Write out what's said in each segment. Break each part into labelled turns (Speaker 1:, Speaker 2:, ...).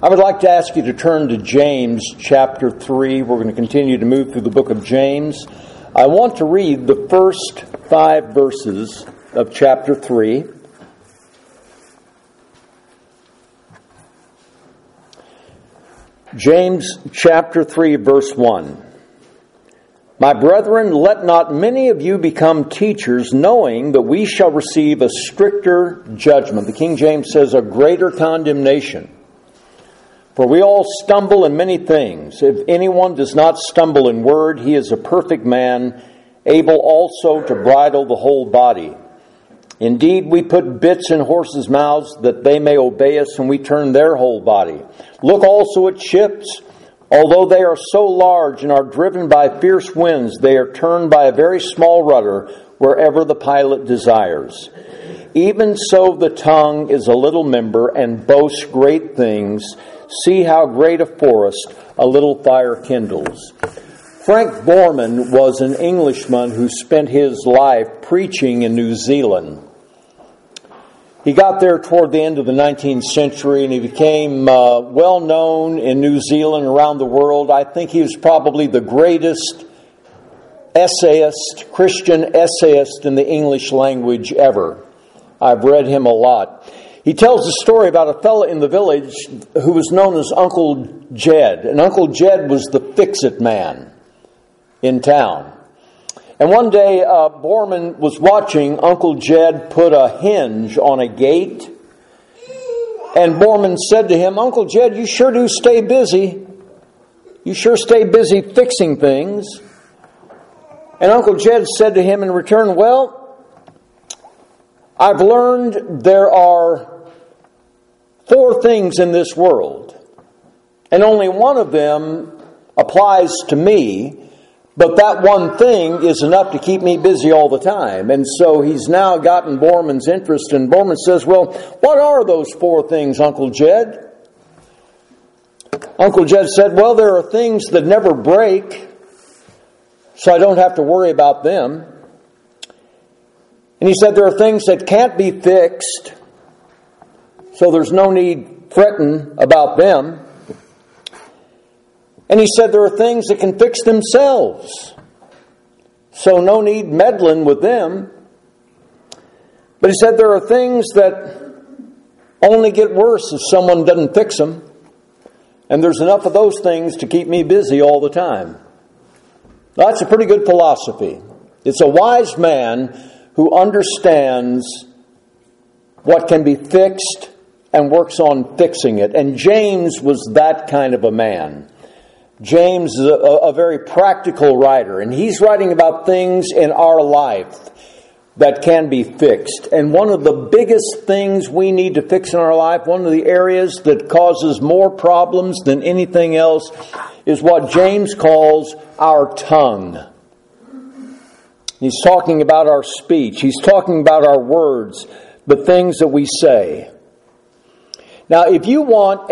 Speaker 1: I would like to ask you to turn to James chapter 3. We're going to continue to move through the book of James. I want to read the first 5 verses of chapter 3. James chapter 3, verse 1. My brethren, let not many of you become teachers, knowing that we shall receive a stricter judgment. The King James says a greater condemnation. For we all stumble in many things. If anyone does not stumble in word, he is a perfect man, able also to bridle the whole body. Indeed, we put bits in horses' mouths that they may obey us, and we turn their whole body. Look also at ships. Although they are so large and are driven by fierce winds, they are turned by a very small rudder wherever the pilot desires. Even so the tongue is a little member and boasts great things. See how great a forest a little fire kindles. Frank Borman was an Englishman who spent his life preaching in New Zealand. He got there toward the end of the 19th century, and he became well known in New Zealand, around the world. I think he was probably the greatest essayist, Christian essayist in the English language ever. I've read him a lot. He tells a story about a fellow in the village who was known as Uncle Jed. And Uncle Jed was the fix-it man in town. And one day, Borman was watching Uncle Jed put a hinge on a gate. And Borman said to him, Uncle Jed, you sure do stay busy. You sure stay busy fixing things. And Uncle Jed said to him in return, well, I've learned there are 4 things in this world, and only one of them applies to me, but that one thing is enough to keep me busy all the time. And so he's now gotten Borman's interest, and Borman says, well, what are those 4 things, Uncle Jed? Uncle Jed said, well, there are things that never break, so I don't have to worry about them. And he said there are things that can't be fixed, so there's no need fretting about them. And he said there are things that can fix themselves, so no need meddling with them. But he said there are things that only get worse if someone doesn't fix them, and there's enough of those things to keep me busy all the time. Now, that's a pretty good philosophy. It's a wise man who understands what can be fixed and works on fixing it. And James was that kind of a man. James is a very practical writer, and he's writing about things in our life that can be fixed. And one of the biggest things we need to fix in our life, one of the areas that causes more problems than anything else, is what James calls our tongue. He's talking about our speech. He's talking about our words, the things that we say. Now, if you want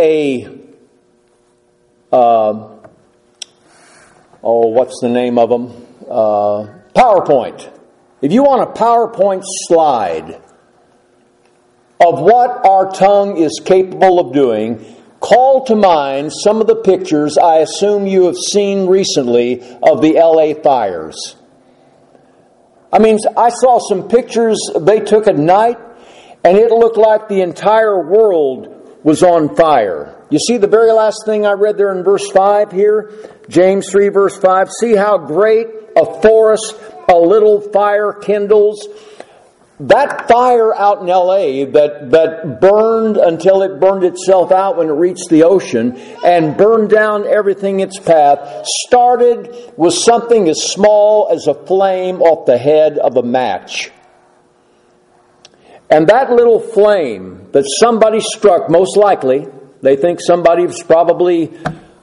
Speaker 1: what's the name of them? PowerPoint. If you want a PowerPoint slide of what our tongue is capable of doing, call to mind some of the pictures I assume you have seen recently of the LA fires. I mean, I saw some pictures they took at night, and it looked like the entire world was on fire. You see the very last thing I read there in verse 5 here? James 3, verse 5. See how great a forest a little fire kindles. That fire out in L.A. that burned until it burned itself out when it reached the ocean and burned down everything in its path started with something as small as a flame off the head of a match. And that little flame that somebody struck, most likely, they think somebody was probably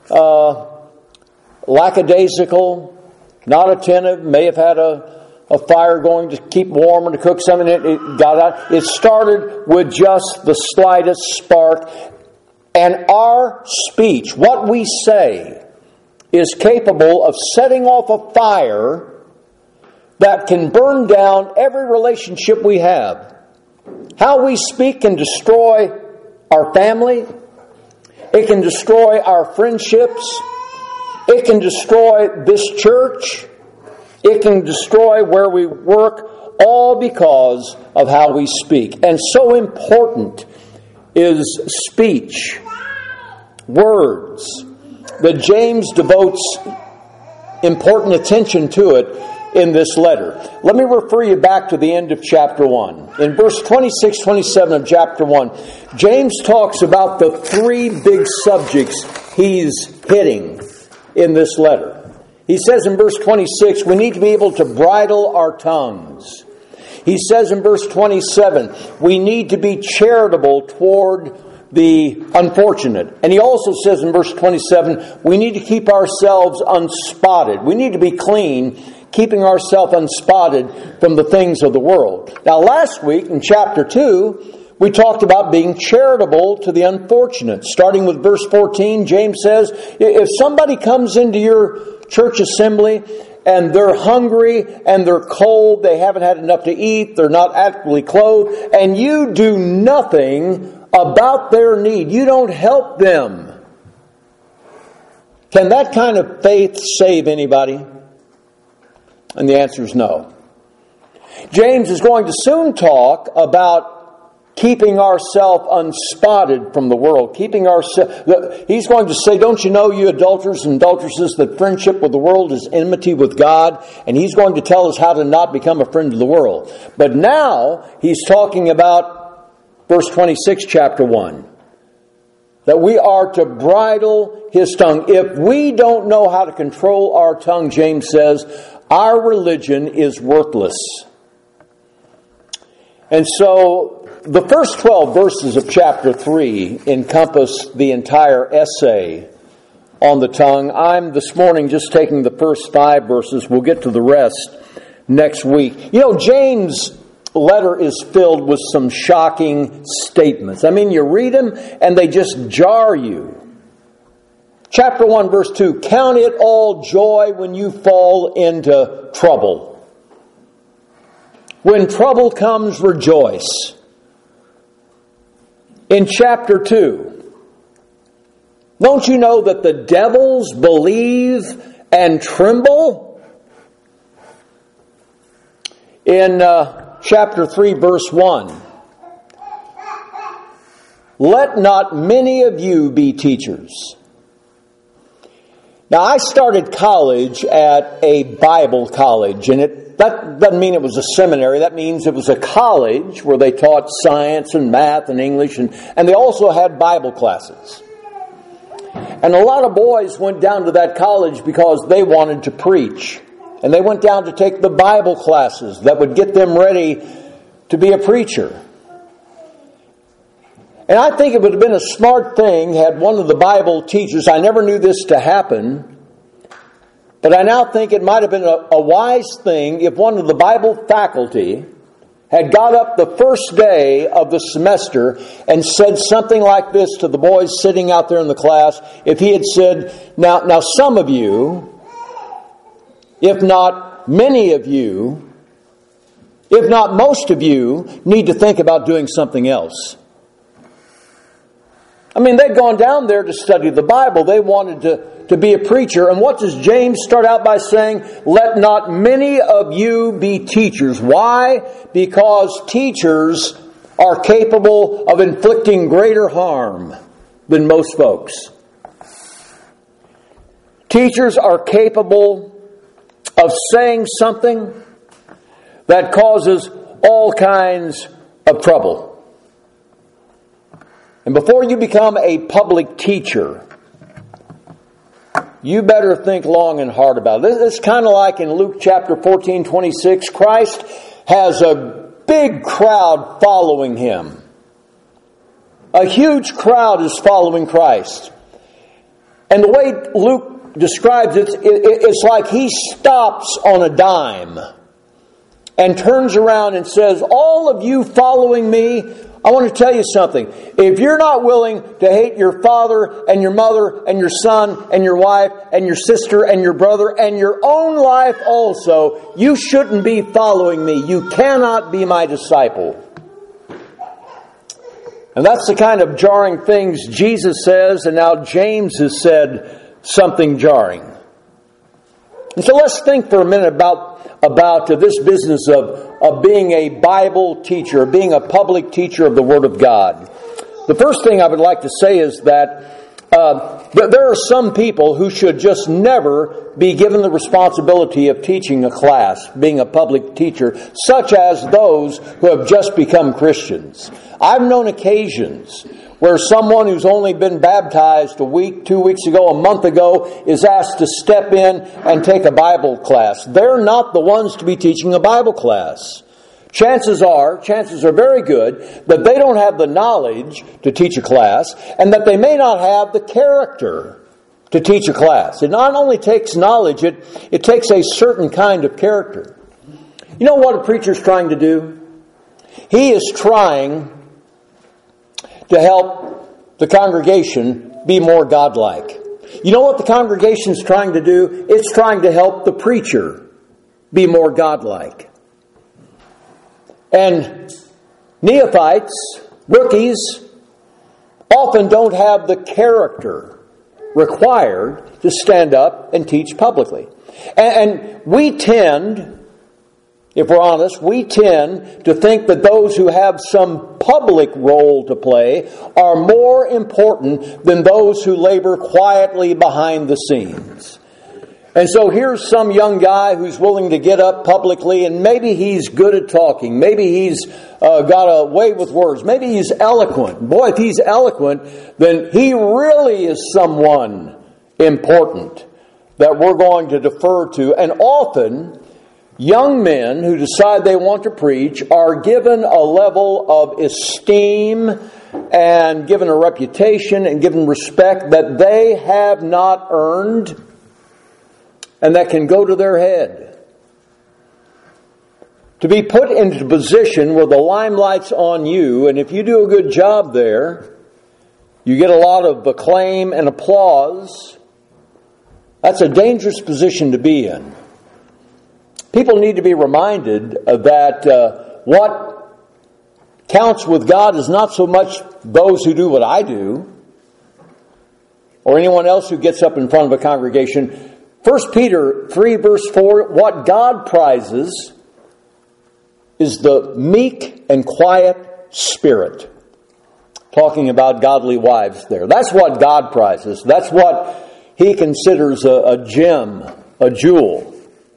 Speaker 1: lackadaisical, not attentive, may have had a fire going to keep warm or to cook something. It got out. It started with just the slightest spark. And our speech, what we say, is capable of setting off a fire that can burn down every relationship we have. How we speak can destroy our family. It can destroy our friendships. It can destroy this church. It can destroy where we work, all because of how we speak. And so important is speech, words, that James devotes important attention to it in this letter. Let me refer you back to the end of chapter 1. In verse 26, 27 of chapter 1, James talks about the three big subjects he's hitting in this letter. He says in verse 26, we need to be able to bridle our tongues. He says in verse 27, we need to be charitable toward the unfortunate. And he also says in verse 27, we need to keep ourselves unspotted. We need to be clean, keeping ourselves unspotted from the things of the world. Now last week in chapter 2, we talked about being charitable to the unfortunate. Starting with verse 14, James says, if somebody comes into your church assembly and they're hungry and they're cold, they haven't had enough to eat, they're not adequately clothed, and you do nothing about their need, you don't help them, can that kind of faith save anybody? And the answer is no. James is going to soon talk about keeping ourselves unspotted from the world. He's going to say, don't you know, you adulterers and adulteresses, that friendship with the world is enmity with God? And he's going to tell us how to not become a friend of the world. But now he's talking about verse 26, chapter 1. That we are to bridle his tongue. If we don't know how to control our tongue, James says, our religion is worthless. And so the first 12 verses of chapter 3 encompass the entire essay on the tongue. I'm this morning just taking the first 5 verses. We'll get to the rest next week. You know, James' letter is filled with some shocking statements. I mean, you read them and they just jar you. Chapter 1, verse 2, count it all joy when you fall into trouble. When trouble comes, rejoice. In chapter 2, don't you know that the devils believe and tremble? In chapter 3, verse 1, let not many of you be teachers. Now, I started college at a Bible college, and that doesn't mean it was a seminary. That means it was a college where they taught science and math and English, and they also had Bible classes. And a lot of boys went down to that college because they wanted to preach. And they went down to take the Bible classes that would get them ready to be a preacher. And I think it would have been a smart thing had one of the Bible teachers, I never knew this to happen, but I now think it might have been a wise thing if one of the Bible faculty had got up the first day of the semester and said something like this to the boys sitting out there in the class. If he had said, now some of you, if not many of you, if not most of you, need to think about doing something else. I mean, they'd gone down there to study the Bible. They wanted to be a preacher. And what does James start out by saying? Let not many of you be teachers. Why? Because teachers are capable of inflicting greater harm than most folks. Teachers are capable of saying something that causes all kinds of trouble. And before you become a public teacher, you better think long and hard about it. It's kind of like in Luke chapter 14, 26. Christ has a big crowd following him. A huge crowd is following Christ. And the way Luke describes it, it's like he stops on a dime and turns around and says, all of you following me, I want to tell you something. If you're not willing to hate your father and your mother and your son and your wife and your sister and your brother and your own life also, you shouldn't be following me. You cannot be my disciple. And that's the kind of jarring things Jesus says, and now James has said something jarring. And so let's think for a minute about this business of being a Bible teacher, being a public teacher of the Word of God. The first thing I would like to say is that there are some people who should just never be given the responsibility of teaching a class, being a public teacher, such as those who have just become Christians. I've known occasions where someone who's only been baptized a week, 2 weeks ago, a month ago, is asked to step in and take a Bible class. They're not the ones to be teaching a Bible class. Chances are very good that they don't have the knowledge to teach a class, and that they may not have the character to teach a class. It not only takes knowledge, it takes a certain kind of character. You know what a preacher's trying to do? He is trying to help the congregation be more godlike. You know what the congregation's trying to do? It's trying to help the preacher be more godlike. And neophytes, rookies, often don't have the character required to stand up and teach publicly. And we tend, if we're honest, to think that those who have some public role to play are more important than those who labor quietly behind the scenes. And so here's some young guy who's willing to get up publicly, and maybe he's good at talking. Maybe he's got a way with words. Maybe he's eloquent. Boy, if he's eloquent, then he really is someone important that we're going to defer to. And often, young men who decide they want to preach are given a level of esteem and given a reputation and given respect that they have not earned, and that can go to their head. To be put into a position where the limelight's on you, and if you do a good job there, you get a lot of acclaim and applause. That's a dangerous position to be in. People need to be reminded that what counts with God is not so much those who do what I do, or anyone else who gets up in front of a congregation. 1 Peter 3 verse 4, what God prizes is the meek and quiet spirit. Talking about godly wives there. That's what God prizes. That's what He considers a gem, a jewel.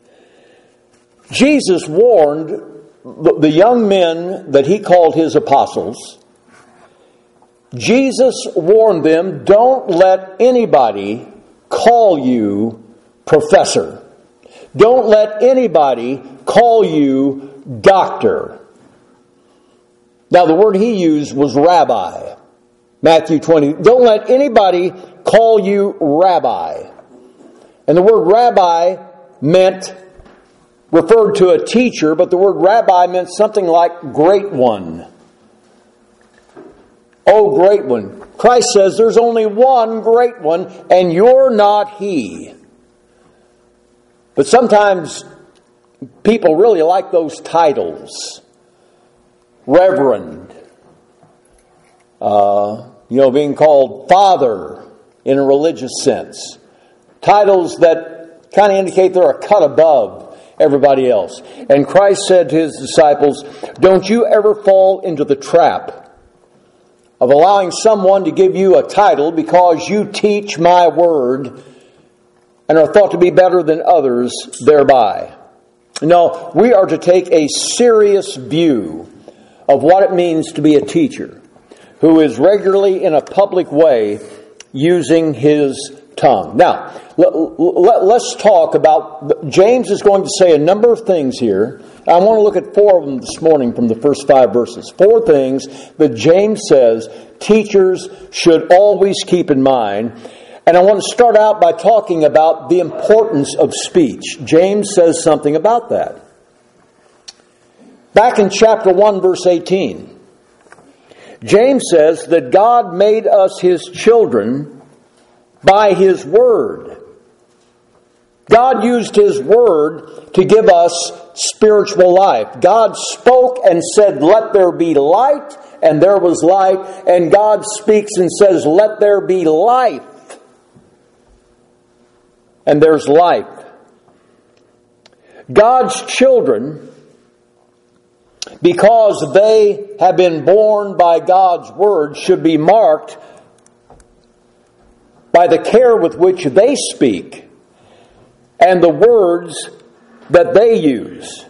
Speaker 1: Jesus warned the young men that He called His apostles. Jesus warned them, don't let anybody call you professor. Don't let anybody call you doctor. Now the word He used was rabbi. Matthew 20. Don't let anybody call you rabbi. And the word rabbi referred to a teacher, but the word rabbi meant something like great one. Oh, great one. Christ says there's only one great one, and you're not He. But sometimes people really like those titles. Reverend. Being called father in a religious sense. Titles that kind of indicate they're a cut above everybody else. And Christ said to His disciples, don't you ever fall into the trap of allowing someone to give you a title because you teach my word and are thought to be better than others thereby. No, we are to take a serious view of what it means to be a teacher who is regularly in a public way using his tongue. Now, let's talk about, James is going to say a number of things here. I want to look at 4 of them this morning from the first 5 verses. 4 things that James says teachers should always keep in mind. And I want to start out by talking about the importance of speech. James says something about that. Back in chapter 1, verse 18, James says that God made us His children by His Word. God used His Word to give us spiritual life. God spoke and said, "Let there be light," and there was light. And God speaks and says, "Let there be life," and there's life. God's children, because they have been born by God's Word, should be marked by the care with which they speak and the words that they use.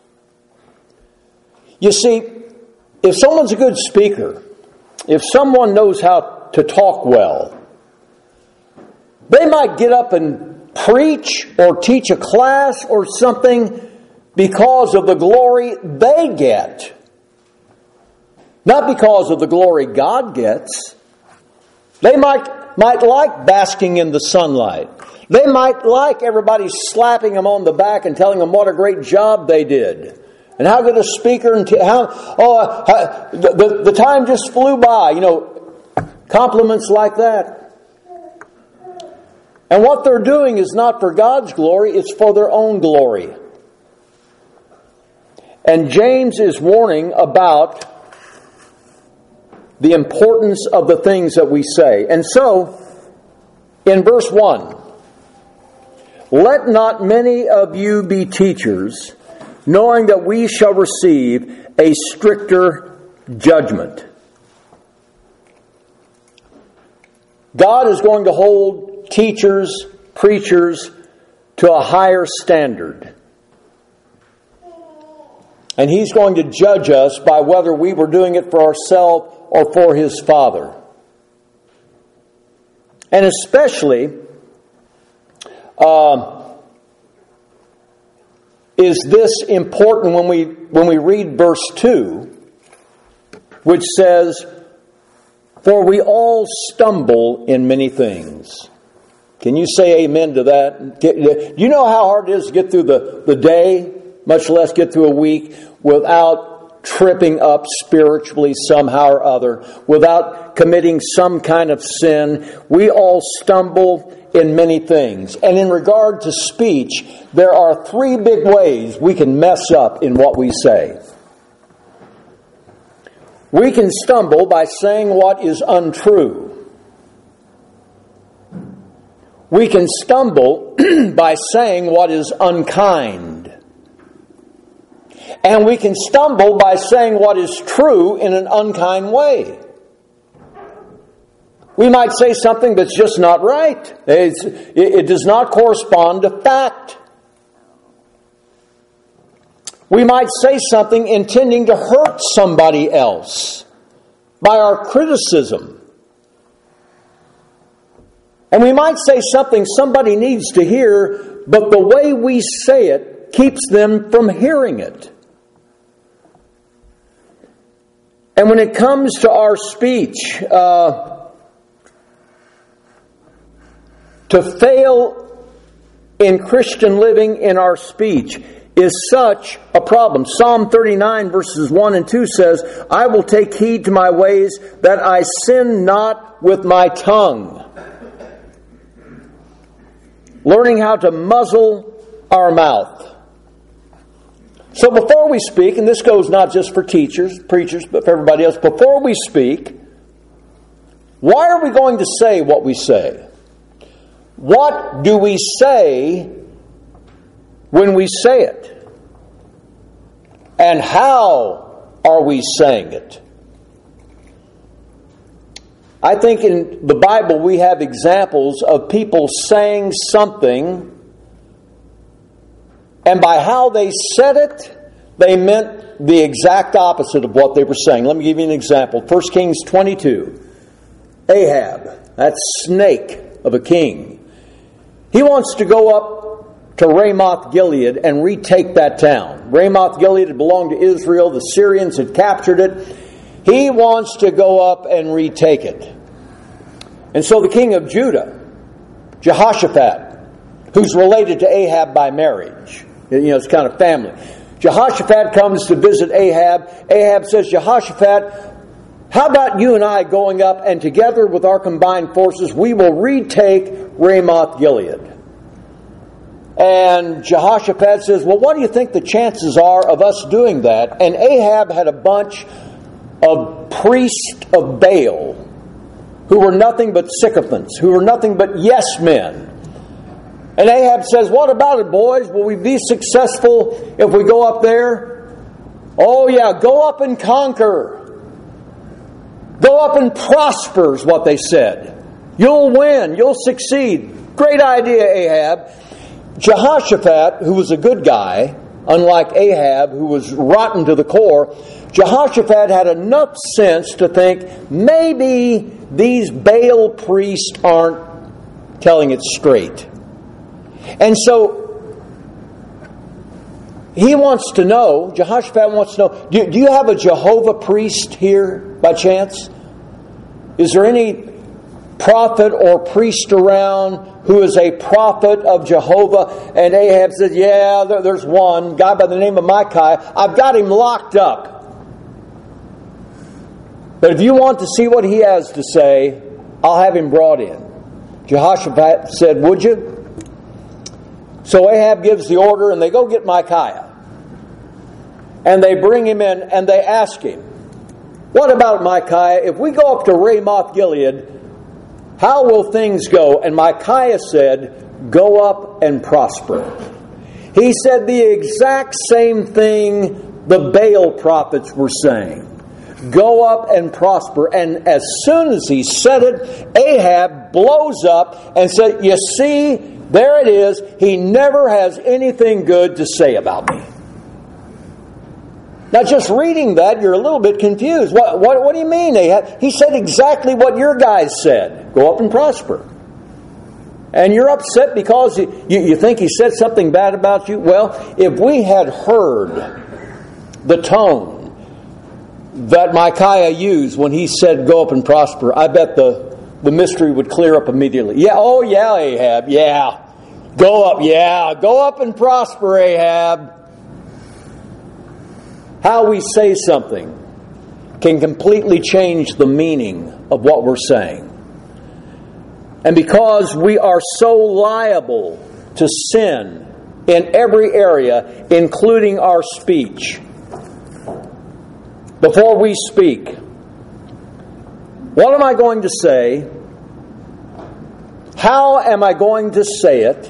Speaker 1: You see, if someone's a good speaker, if someone knows how to talk well, they might get up and preach or teach a class or something because of the glory they get. Not because of the glory God gets. They might like basking in the sunlight. They might like everybody slapping them on the back and telling them what a great job they did. And how good a speaker, and the time just flew by. Compliments like that. And what they're doing is not for God's glory, it's for their own glory. And James is warning about the importance of the things that we say. And so, in verse 1, "Let not many of you be teachers, knowing that we shall receive a stricter judgment." God is going to hold teachers, preachers, to a higher standard. And He's going to judge us by whether we were doing it for ourselves or for His Father. And especially is this important when we read verse 2, which says, "For we all stumble in many things." Can you say amen to that? Do you know how hard it is to get through the day, much less get through a week, without tripping up spiritually somehow or other, without committing some kind of sin? We all stumble in many things. And in regard to speech, there are three big ways we can mess up in what we say. We can stumble by saying what is untrue. We can stumble by saying what is unkind. And we can stumble by saying what is true in an unkind way. We might say something that's just not right. It does not correspond to fact. We might say something intending to hurt somebody else by our criticism. And we might say something somebody needs to hear, but the way we say it keeps them from hearing it. And when it comes to our speech, to fail in Christian living in our speech is such a problem. Psalm 39 verses 1 and 2 says, "I will take heed to my ways, that I sin not with my tongue." Learning how to muzzle our mouth. So before we speak, and this goes not just for teachers, preachers, but for everybody else, before we speak, why are we going to say what we say? What do we say when we say it? And how are we saying it? I think in the Bible we have examples of people saying something, and by how they said it, they meant the exact opposite of what they were saying. Let me give you an example. 1 Kings 22. Ahab, that snake of a king, he wants to go up to Ramoth Gilead and retake that town. Ramoth Gilead had belonged to Israel. The Syrians had captured it. He wants to go up and retake it. And so the king of Judah, Jehoshaphat, who's related to Ahab by marriage, it's kind of family. Jehoshaphat comes to visit Ahab. Ahab says, "Jehoshaphat, how about you and I going up, and together with our combined forces, we will retake Ramoth Gilead." And Jehoshaphat says, well, what do you think the chances are of us doing that? And Ahab had a bunch of priests of Baal who were nothing but sycophants, who were nothing but yes men. And Ahab says, what about it, boys? Will we be successful if we go up there? Oh yeah, go up and conquer. Go up and prosper is what they said. You'll win. You'll succeed. Great idea, Ahab. Jehoshaphat, who was a good guy, unlike Ahab, who was rotten to the core, Jehoshaphat had enough sense to think maybe these Baal priests aren't telling it straight. And so he wants to know, Jehoshaphat wants to know, do you have a Jehovah priest here by chance? Is there any prophet or priest around who is a prophet of Jehovah? And Ahab says, yeah, there's one guy by the name of Micaiah. I've got him locked up. But if you want to see what he has to say, I'll have him brought in. Jehoshaphat said, would you? So Ahab gives the order, and they go get Micaiah. And they bring him in, and they ask him, what about Micaiah? If we go up to Ramoth Gilead, how will things go? And Micaiah said, go up and prosper. He said the exact same thing the Baal prophets were saying. Go up and prosper. And as soon as he said it, Ahab blows up and said, you see, there it is. He never has anything good to say about me. Now, just reading that, you're a little bit confused. What do you mean, Ahab? He said exactly what your guys said. Go up and prosper. And you're upset because you think he said something bad about you? Well, if we had heard the tone that Micaiah used when he said go up and prosper, I bet the mystery would clear up immediately. Yeah, oh yeah, Ahab, yeah. Go up and prosper, Ahab. How we say something can completely change the meaning of what we're saying. And because we are so liable to sin in every area, including our speech, before we speak, what am I going to say? How am I going to say it?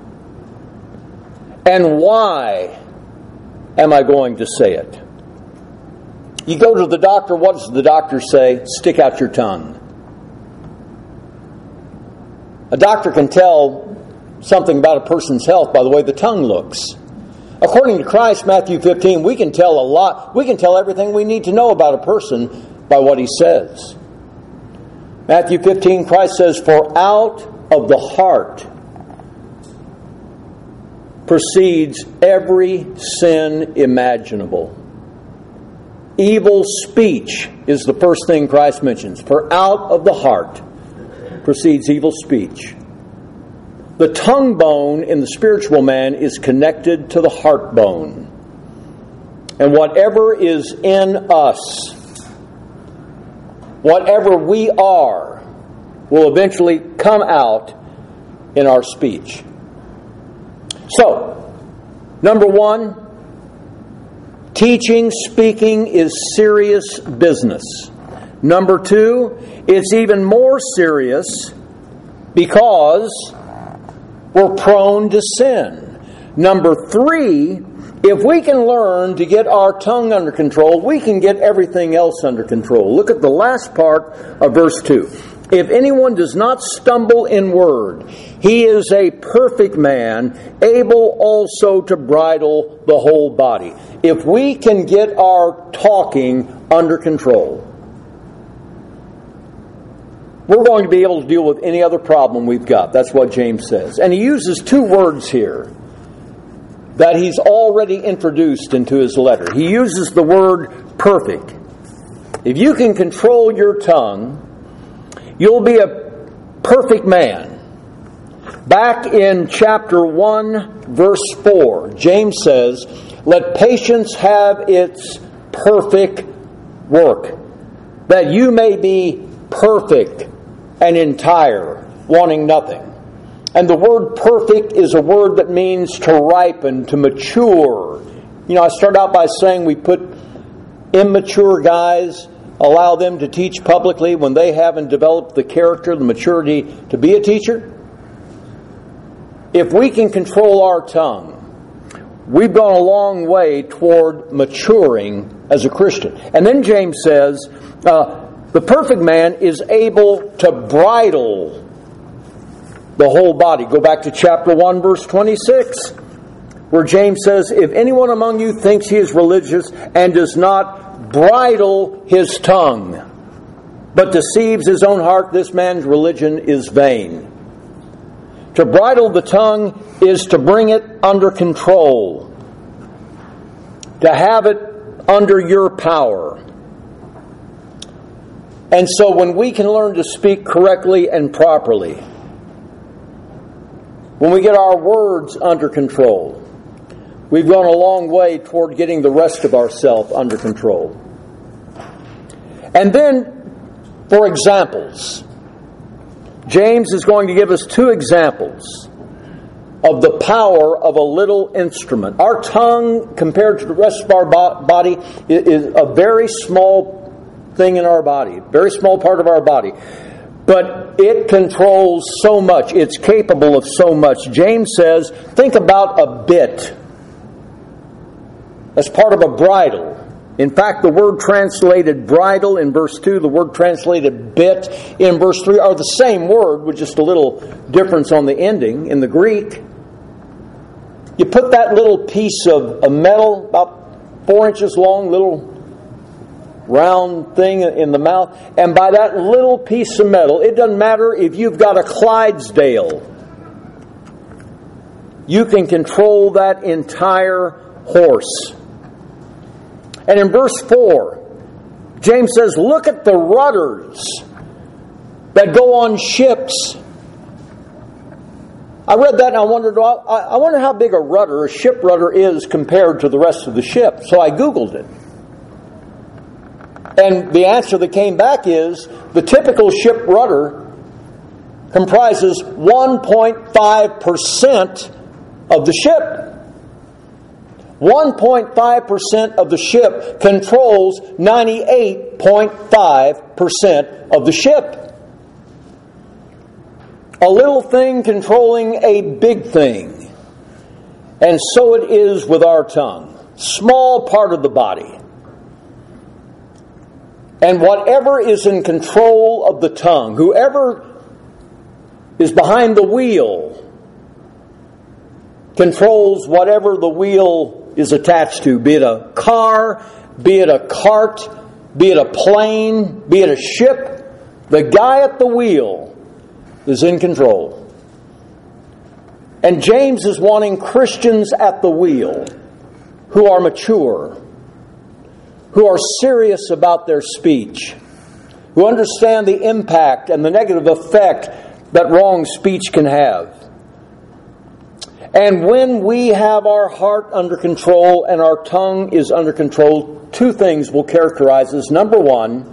Speaker 1: And why am I going to say it? You go to the doctor, what does the doctor say? Stick out your tongue. A doctor can tell something about a person's health by the way the tongue looks. According to Christ, Matthew 15, we can tell a lot. We can tell everything we need to know about a person by what he says. Matthew 15, Christ says, for out of the heart proceeds every sin imaginable. Evil speech is the first thing Christ mentions. For out of the heart proceeds evil speech. The tongue bone in the spiritual man is connected to the heart bone. And whatever is in us, whatever we are, will eventually come out in our speech. So, number one, teaching, speaking is serious business. Number two, it's even more serious because we're prone to sin. Number three, if we can learn to get our tongue under control, we can get everything else under control. Look at the last part of verse 2. If anyone does not stumble in word, he is a perfect man, able also to bridle the whole body. If we can get our talking under control, we're going to be able to deal with any other problem we've got. That's what James says. And he uses two words here that he's already introduced into his letter. He uses the word perfect. If you can control your tongue, you'll be a perfect man. Back in chapter 1, verse 4, James says, let patience have its perfect work, that you may be perfect and entire, wanting nothing. And the word perfect is a word that means to ripen, to mature. You know, I start out by saying we put immature guys, allow them to teach publicly when they haven't developed the character, the maturity to be a teacher. If we can control our tongue, we've gone a long way toward maturing as a Christian. And then James says, the perfect man is able to bridle the whole body. Go back to chapter 1, verse 26, where James says, if anyone among you thinks he is religious and does not bridle his tongue, but deceives his own heart, this man's religion is vain. To bridle the tongue is to bring it under control, to have it under your power. And so when we can learn to speak correctly and properly, when we get our words under control, we've gone a long way toward getting the rest of ourselves under control. And then, for examples, James is going to give us 2 examples of the power of a little instrument. Our tongue, compared to the rest of our body, is a very small thing in our body, very small part of our body. But it controls so much. It's capable of so much. James says, think about a bit as part of a bridle. In fact, the word translated bridle in verse 2, the word translated bit in verse 3 are the same word with just a little difference on the ending in the Greek. You put that little piece of metal, about 4 inches long, little round thing in the mouth, and by that little piece of metal, it doesn't matter if you've got a Clydesdale, you can control that entire horse. And in verse 4, James says, look at the rudders that go on ships. I read that and I wonder how big a ship rudder is compared to the rest of the ship. So I Googled it. And the answer that came back is the typical ship rudder comprises 1.5% of the ship. 1.5% of the ship controls 98.5% of the ship. A little thing controlling a big thing. And so it is with our tongue. Small part of the body. And whatever is in control of the tongue, whoever is behind the wheel, controls whatever the wheel is attached to, be it a car, be it a cart, be it a plane, be it a ship. The guy at the wheel is in control. And James is wanting Christians at the wheel who are mature, who are serious about their speech, who understand the impact and the negative effect that wrong speech can have. And when we have our heart under control and our tongue is under control, 2 things will characterize us. Number 1,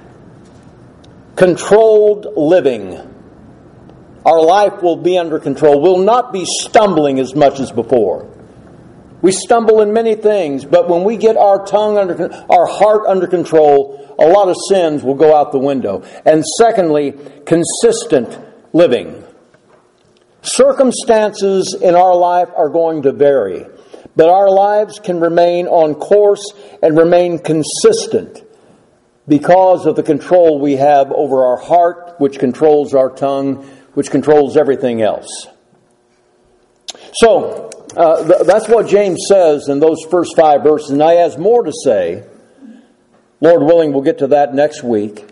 Speaker 1: controlled living. Our life will be under control. We'll not be stumbling as much as before. We stumble in many things, but when we get our heart under control, a lot of sins will go out the window. And secondly, consistent living. Circumstances in our life are going to vary, but our lives can remain on course and remain consistent because of the control we have over our heart, which controls our tongue, which controls everything else. So, that's what James says in those first 5 verses. And he has more to say. Lord willing, we'll get to that next week.